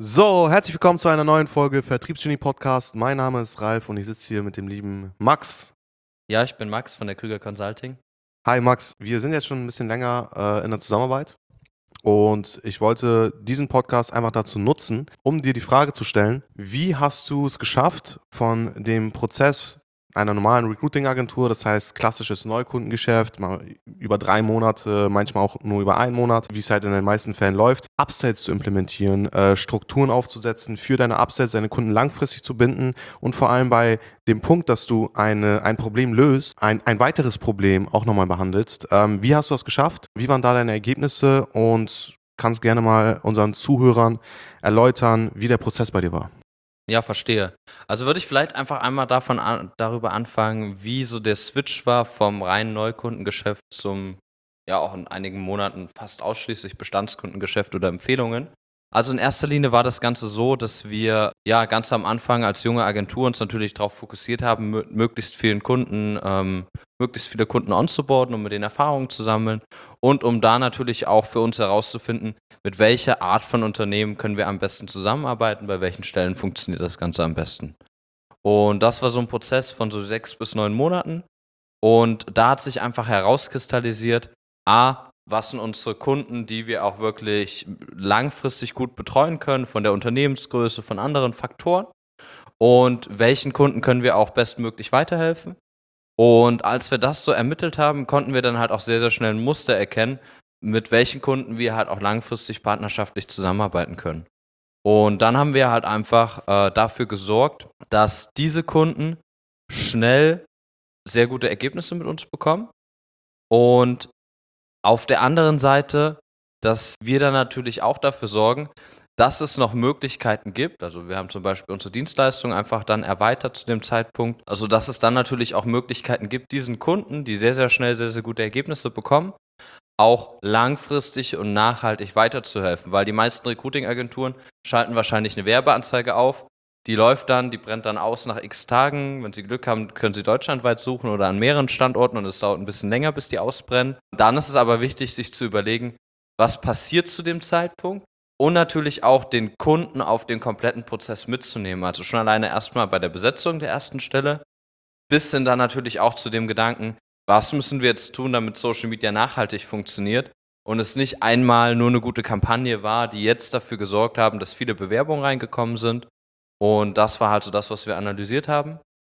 So, herzlich willkommen zu einer neuen Folge Vertriebsgenie Podcast. Mein Name ist Ralf und ich sitze hier mit dem lieben Max. Ja, ich bin Max von der Krüger Consulting. Hi Max, wir sind jetzt schon ein bisschen länger in der Zusammenarbeit und ich wollte diesen Podcast einfach dazu nutzen, um dir die Frage zu stellen, wie hast du es geschafft, von dem Prozess einer normalen Recruiting-Agentur, das heißt klassisches Neukundengeschäft, mal über 3 Monate, manchmal auch nur über einen Monat, wie es halt in den meisten Fällen läuft, Upsells zu implementieren, Strukturen aufzusetzen für deine Upsells, deine Kunden langfristig zu binden und vor allem bei dem Punkt, dass du ein Problem löst, ein weiteres Problem auch nochmal behandelst. Wie hast du das geschafft? Wie waren da deine Ergebnisse? Und kannst gerne mal unseren Zuhörern erläutern, wie der Prozess bei dir war. Ja, verstehe. Also würde ich vielleicht einfach einmal darüber anfangen, wie so der Switch war vom reinen Neukundengeschäft zum, ja auch in einigen Monaten fast ausschließlich Bestandskundengeschäft oder Empfehlungen. Also in erster Linie war das Ganze so, dass wir ja ganz am Anfang als junge Agentur uns natürlich darauf fokussiert haben, möglichst viele Kunden onzuboarden, um mit denen Erfahrungen zu sammeln und um da natürlich auch für uns herauszufinden, mit welcher Art von Unternehmen können wir am besten zusammenarbeiten, bei welchen Stellen funktioniert das Ganze am besten. Und das war so ein Prozess von so 6 bis 9 Monaten. Und da hat sich einfach herauskristallisiert, was sind unsere Kunden, die wir auch wirklich langfristig gut betreuen können, von der Unternehmensgröße, von anderen Faktoren. Und welchen Kunden können wir auch bestmöglich weiterhelfen. Und als wir das so ermittelt haben, konnten wir dann halt auch sehr, sehr schnell ein Muster erkennen, mit welchen Kunden wir halt auch langfristig partnerschaftlich zusammenarbeiten können. Und dann haben wir halt einfach dafür gesorgt, dass diese Kunden schnell sehr gute Ergebnisse mit uns bekommen. Und auf der anderen Seite, dass wir dann natürlich auch dafür sorgen, dass es noch Möglichkeiten gibt. Also wir haben zum Beispiel unsere Dienstleistung einfach dann erweitert zu dem Zeitpunkt. Also dass es dann natürlich auch Möglichkeiten gibt, diesen Kunden, die sehr, sehr schnell sehr, sehr gute Ergebnisse bekommen, auch langfristig und nachhaltig weiterzuhelfen. Weil die meisten Recruiting-Agenturen schalten wahrscheinlich eine Werbeanzeige auf, die läuft dann, die brennt dann aus nach x Tagen. Wenn Sie Glück haben, können Sie deutschlandweit suchen oder an mehreren Standorten und es dauert ein bisschen länger, bis die ausbrennen. Dann ist es aber wichtig, sich zu überlegen, was passiert zu dem Zeitpunkt und natürlich auch den Kunden auf den kompletten Prozess mitzunehmen. Also schon alleine erstmal bei der Besetzung der ersten Stelle, bis hin dann natürlich auch zu dem Gedanken, was müssen wir jetzt tun, damit Social Media nachhaltig funktioniert und es nicht einmal nur eine gute Kampagne war, die jetzt dafür gesorgt haben, dass viele Bewerbungen reingekommen sind. Und das war halt so das, was wir analysiert haben.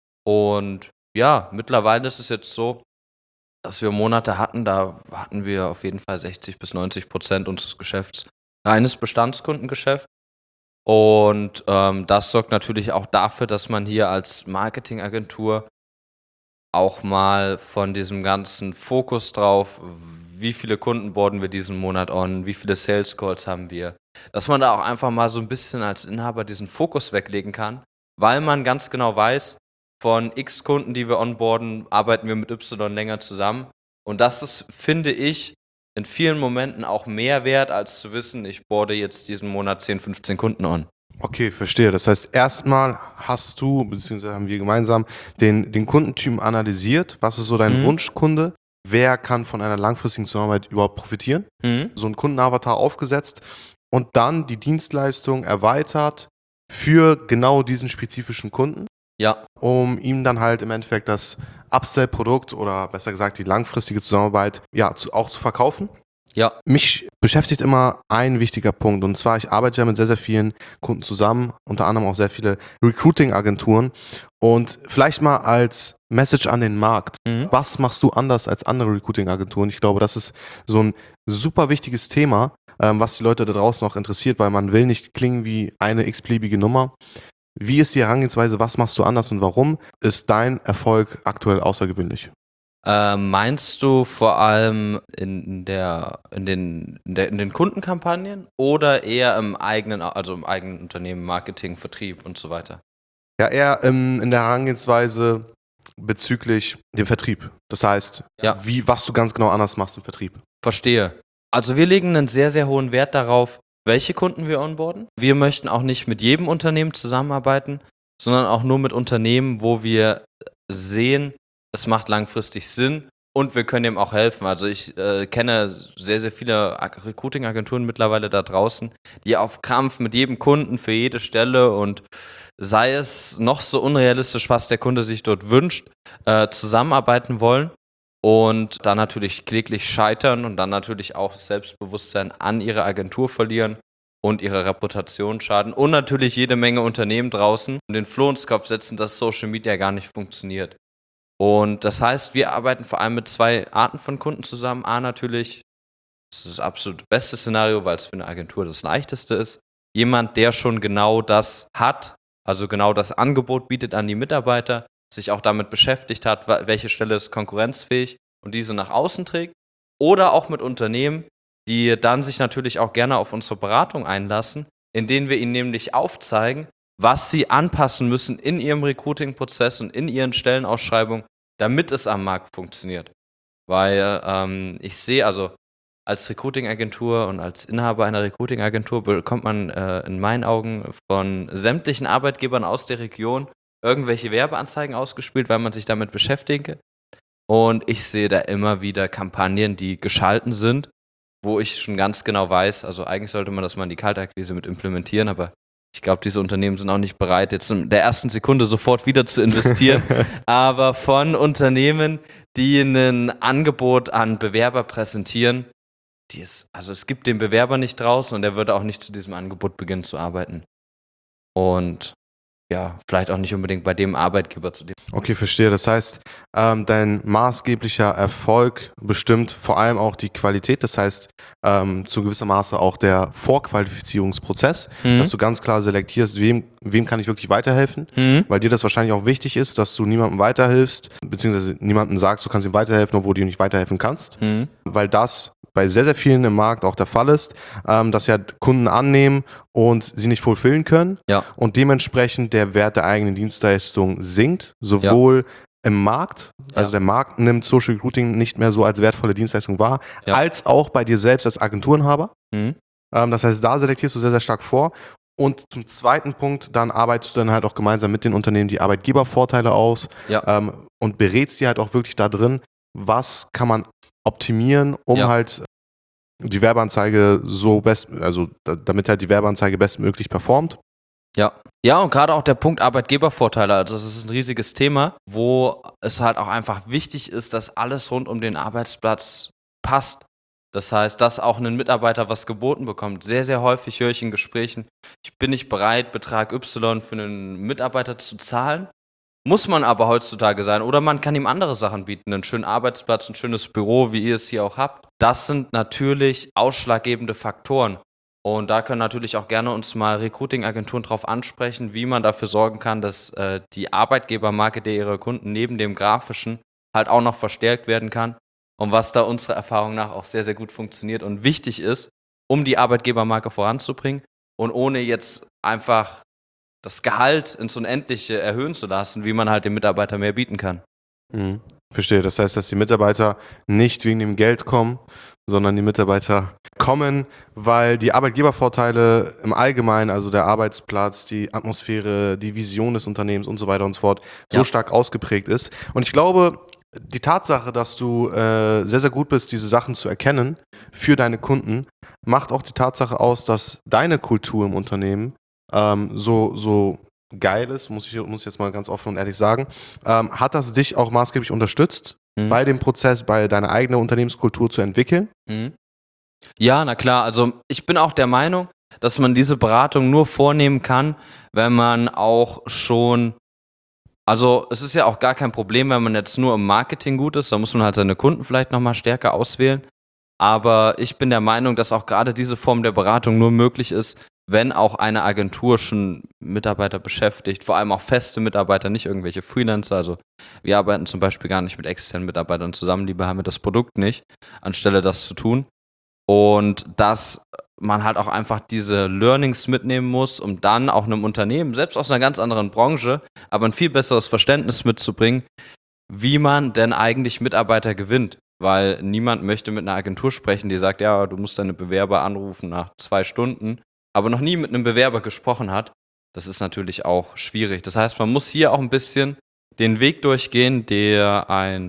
Und ja, mittlerweile ist es jetzt so, dass wir Monate hatten, da hatten wir auf jeden Fall 60-90% unseres Geschäfts reines Bestandskundengeschäft. Und das sorgt natürlich auch dafür, dass man hier als Marketingagentur auch mal von diesem ganzen Fokus drauf, wie viele Kunden boarden wir diesen Monat on, wie viele Sales Calls haben wir, dass man da auch einfach mal so ein bisschen als Inhaber diesen Fokus weglegen kann, weil man ganz genau weiß, von X Kunden, die wir onboarden, arbeiten wir mit Y länger zusammen. Und das ist, finde ich, in vielen Momenten auch mehr wert, als zu wissen, ich boarde jetzt diesen Monat 10, 15 Kunden on. Okay, verstehe. Das heißt, erstmal hast du, beziehungsweise haben wir gemeinsam den Kundentypen analysiert. Was ist so dein Mhm. Wunschkunde? Wer kann von einer langfristigen Zusammenarbeit überhaupt profitieren? Mhm. So ein Kundenavatar aufgesetzt und dann die Dienstleistung erweitert für genau diesen spezifischen Kunden, Ja, um ihm dann halt im Endeffekt das Upsell-Produkt oder besser gesagt die langfristige Zusammenarbeit auch zu verkaufen. ja. Mich beschäftigt immer ein wichtiger Punkt und zwar, ich arbeite ja mit sehr, sehr vielen Kunden zusammen, unter anderem auch sehr viele Recruiting-Agenturen und vielleicht mal als Message an den Markt. Mhm. Was machst du anders als andere Recruiting-Agenturen? Ich glaube, das ist so ein super wichtiges Thema, was die Leute da draußen auch interessiert, weil man will nicht klingen wie eine x-beliebige Nummer. Wie ist die Herangehensweise? Was machst du anders und warum ist dein Erfolg aktuell außergewöhnlich? Meinst du vor allem in den Kundenkampagnen oder eher im eigenen Unternehmen, Marketing, Vertrieb und so weiter? Ja, eher in der Herangehensweise bezüglich dem Vertrieb. Das heißt, Ja, was du ganz genau anders machst im Vertrieb. verstehe. Also wir legen einen sehr, sehr hohen Wert darauf, welche Kunden wir onboarden. Wir möchten auch nicht mit jedem Unternehmen zusammenarbeiten, sondern auch nur mit Unternehmen, wo wir sehen, es macht langfristig Sinn und wir können ihm auch helfen. Also ich kenne sehr, sehr viele Recruiting-Agenturen mittlerweile da draußen, die auf Krampf mit jedem Kunden für jede Stelle und sei es noch so unrealistisch, was der Kunde sich dort wünscht, zusammenarbeiten wollen und dann natürlich kläglich scheitern und dann natürlich auch das Selbstbewusstsein an ihre Agentur verlieren und ihre Reputation schaden und natürlich jede Menge Unternehmen draußen den Floh ins Kopf setzen, dass Social Media gar nicht funktioniert. Und das heißt, wir arbeiten vor allem mit 2 Arten von Kunden zusammen. A, natürlich, das ist das absolut beste Szenario, weil es für eine Agentur das leichteste ist. Jemand, der schon genau das hat, also genau das Angebot bietet an die Mitarbeiter, sich auch damit beschäftigt hat, welche Stelle ist konkurrenzfähig und diese nach außen trägt. Oder auch mit Unternehmen, die dann sich natürlich auch gerne auf unsere Beratung einlassen, in denen wir ihnen nämlich aufzeigen, was sie anpassen müssen in ihrem Recruiting-Prozess und in ihren Stellenausschreibungen, damit es am Markt funktioniert. Weil ich sehe, also als Recruiting-Agentur und als Inhaber einer Recruiting-Agentur bekommt man in meinen Augen von sämtlichen Arbeitgebern aus der Region irgendwelche Werbeanzeigen ausgespielt, weil man sich damit beschäftigt. Und ich sehe da immer wieder Kampagnen, die geschalten sind, wo ich schon ganz genau weiß, also eigentlich sollte man das mal in die Kaltakquise mit implementieren, aber ich glaube, diese Unternehmen sind auch nicht bereit, jetzt in der ersten Sekunde sofort wieder zu investieren. Aber von Unternehmen, die ein Angebot an Bewerber präsentieren, also es gibt den Bewerber nicht draußen und er würde auch nicht zu diesem Angebot beginnen zu arbeiten. Und ja, vielleicht auch nicht unbedingt bei dem Arbeitgeber zu dem. Okay, verstehe. Das heißt, dein maßgeblicher Erfolg bestimmt vor allem auch die Qualität. Das heißt, zu gewisser Maße auch der Vorqualifizierungsprozess, dass du ganz klar selektierst, wem kann ich wirklich weiterhelfen, weil dir das wahrscheinlich auch wichtig ist, dass du niemandem weiterhilfst, beziehungsweise niemandem sagst, du kannst ihm weiterhelfen, obwohl du ihm nicht weiterhelfen kannst, weil das bei sehr, sehr vielen im Markt auch der Fall ist, dass ja Kunden annehmen und sie nicht fulfillen können und dementsprechend der Wert der eigenen Dienstleistung sinkt, sowohl im Markt, also der Markt nimmt Social Recruiting nicht mehr so als wertvolle Dienstleistung wahr, als auch bei dir selbst als Agenturenhaber. Das heißt, da selektierst du sehr, sehr stark vor. Und zum zweiten Punkt, dann arbeitest du dann halt auch gemeinsam mit den Unternehmen die Arbeitgebervorteile aus und berätst die halt auch wirklich da drin, was kann man optimieren, um halt die Werbeanzeige damit halt die Werbeanzeige bestmöglich performt. Ja, und gerade auch der Punkt Arbeitgebervorteile, also das ist ein riesiges Thema, wo es halt auch einfach wichtig ist, dass alles rund um den Arbeitsplatz passt. Das heißt, dass auch ein Mitarbeiter was geboten bekommt. Sehr, sehr häufig höre ich in Gesprächen, ich bin nicht bereit, Betrag Y für einen Mitarbeiter zu zahlen. Muss man aber heutzutage sein. Oder man kann ihm andere Sachen bieten, einen schönen Arbeitsplatz, ein schönes Büro, wie ihr es hier auch habt. Das sind natürlich ausschlaggebende Faktoren. Und da können natürlich auch gerne uns mal Recruiting-Agenturen drauf ansprechen, wie man dafür sorgen kann, dass die Arbeitgebermarke der ihrer Kunden neben dem Grafischen halt auch noch verstärkt werden kann. Und was da unserer Erfahrung nach auch sehr, sehr gut funktioniert und wichtig ist, um die Arbeitgebermarke voranzubringen und ohne jetzt einfach das Gehalt ins Unendliche erhöhen zu lassen, wie man halt dem Mitarbeiter mehr bieten kann. Verstehe. Das heißt, dass die Mitarbeiter nicht wegen dem Geld kommen, sondern die Mitarbeiter kommen, weil die Arbeitgebervorteile im Allgemeinen, also der Arbeitsplatz, die Atmosphäre, die Vision des Unternehmens und so weiter und so fort, so stark ausgeprägt ist. Und ich glaube, die Tatsache, dass du sehr, sehr gut bist, diese Sachen zu erkennen für deine Kunden, macht auch die Tatsache aus, dass deine Kultur im Unternehmen so geil ist, muss ich jetzt mal ganz offen und ehrlich sagen. Hat das dich auch maßgeblich unterstützt, bei dem Prozess, bei deiner eigenen Unternehmenskultur zu entwickeln? Ja, na klar. Also ich bin auch der Meinung, dass man diese Beratung nur vornehmen kann, wenn man auch schon, also es ist ja auch gar kein Problem, wenn man jetzt nur im Marketing gut ist, da muss man halt seine Kunden vielleicht nochmal stärker auswählen. Aber ich bin der Meinung, dass auch gerade diese Form der Beratung nur möglich ist, wenn auch eine Agentur schon Mitarbeiter beschäftigt, vor allem auch feste Mitarbeiter, nicht irgendwelche Freelancer. Also wir arbeiten zum Beispiel gar nicht mit externen Mitarbeitern zusammen, die haben das Produkt nicht, anstelle das zu tun. Und dass man halt auch einfach diese Learnings mitnehmen muss, um dann auch einem Unternehmen, selbst aus einer ganz anderen Branche, aber ein viel besseres Verständnis mitzubringen, wie man denn eigentlich Mitarbeiter gewinnt. Weil niemand möchte mit einer Agentur sprechen, die sagt, ja, du musst deine Bewerber anrufen nach 2 Stunden, aber noch nie mit einem Bewerber gesprochen hat. Das ist natürlich auch schwierig. Das heißt, man muss hier auch ein bisschen den Weg durchgehen, der ein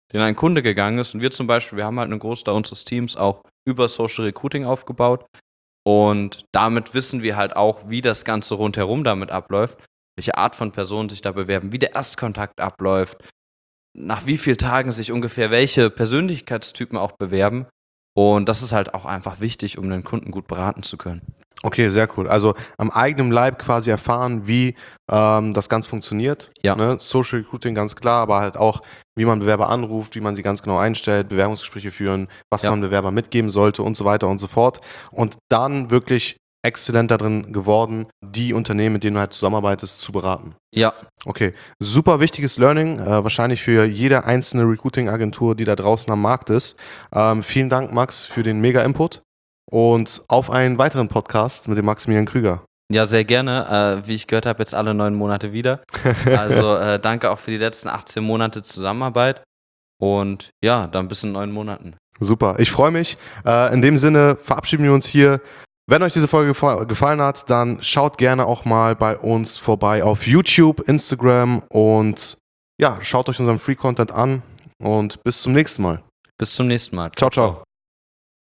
den ein Kunde gegangen ist. Und wir zum Beispiel, wir haben halt einen Großteil unseres Teams auch über Social Recruiting aufgebaut. Und damit wissen wir halt auch, wie das Ganze rundherum damit abläuft, welche Art von Personen sich da bewerben, wie der Erstkontakt abläuft, nach wie vielen Tagen sich ungefähr welche Persönlichkeitstypen auch bewerben. Und das ist halt auch einfach wichtig, um den Kunden gut beraten zu können. Okay, sehr cool. Also am eigenen Leib quasi erfahren, wie das Ganze funktioniert. Ja. Ne? Social Recruiting ganz klar, aber halt auch, wie man Bewerber anruft, wie man sie ganz genau einstellt, Bewerbungsgespräche führen, was Ja. man Bewerber mitgeben sollte und so weiter und so fort. Und dann wirklich exzellent darin geworden, die Unternehmen, mit denen du halt zusammenarbeitest, zu beraten. Ja, Okay, super wichtiges Learning, wahrscheinlich für jede einzelne Recruiting-Agentur, die da draußen am Markt ist. Vielen Dank, Max, für den Mega-Input und auf einen weiteren Podcast mit dem Maximilian Krüger. ja, sehr gerne. Wie ich gehört habe, jetzt alle 9 Monate wieder. Also danke auch für die letzten 18 Monate Zusammenarbeit. Und ja, dann bis in 9 Monaten. Super, ich freue mich. In dem Sinne verabschieden wir uns hier. Wenn euch diese Folge gefallen hat, dann schaut gerne auch mal bei uns vorbei auf YouTube, Instagram und ja, schaut euch unseren Free-Content an und bis zum nächsten Mal. Bis zum nächsten Mal. Ciao, ciao.